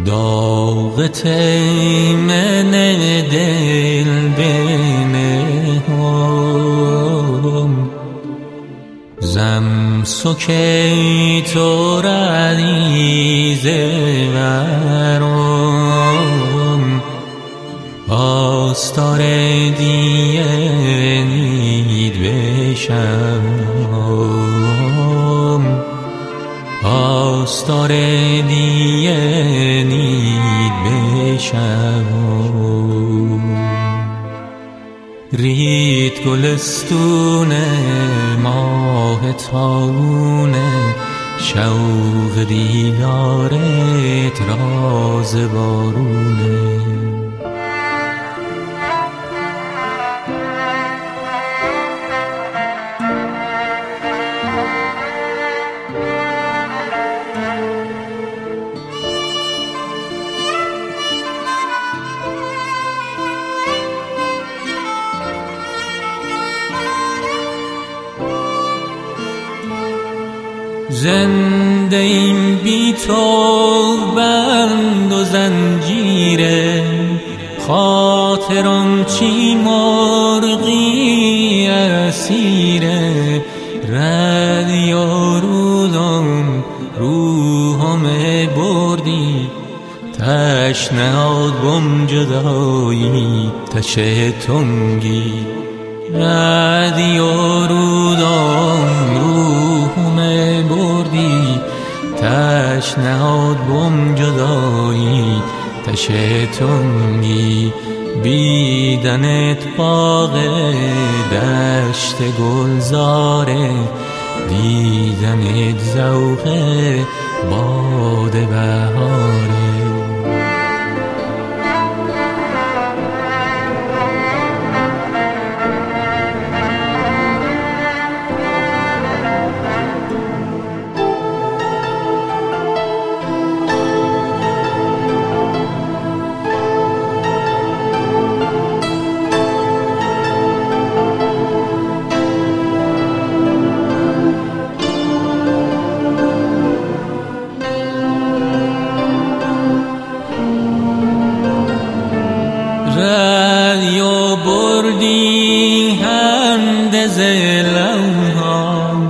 داغ تیمن دل بنهم زم سکی تو ردیز ورم آستار دینید بشم آستار دینید بشم رید گلستون ماه تابونه شوق دیدارت راز بارونه زنده ایم بی تو بند و زنجیره خاطرم چی مرغی اسیره رد یا رودم روحم بردی تشنهاد بم جدایی تشه تنگی رد یا رودم روحم بردی تشنهاد بم جدایی تشه تنگی بیدنت باغ دشت گلزاره دیدنت ذوق باد بهاره رادیو بردی هندز لوحام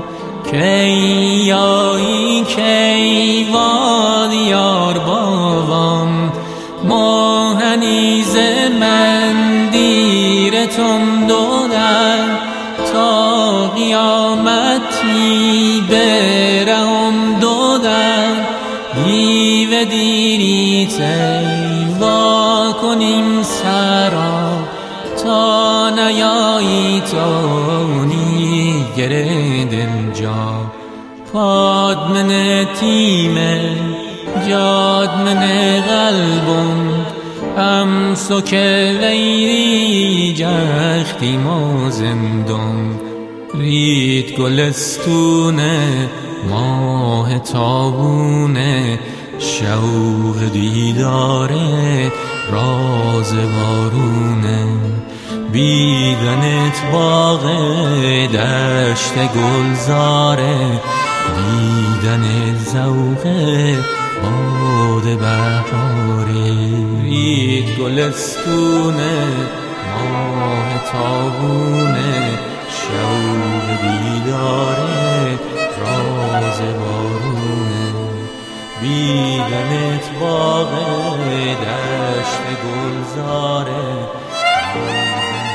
کیایی کی وادیار بابام ماهنیز من دیرتم دودن تا قیامتی برهم دودن دیو دیری وا کنیم سرا تا نیایی تونی گرد جا پادمن تیمه جادمن قلبم هم سکه ویری جختی ما زندم رید گلستونه ماه تابونه شوق دیداره راز بارونه بیدنت باغ دشت گلزاره دیدنت ذوق باد بهاره رید گلستونه ماه تابونه شوق دیداره راز بارونه بیدنت باغ دشت گلزاره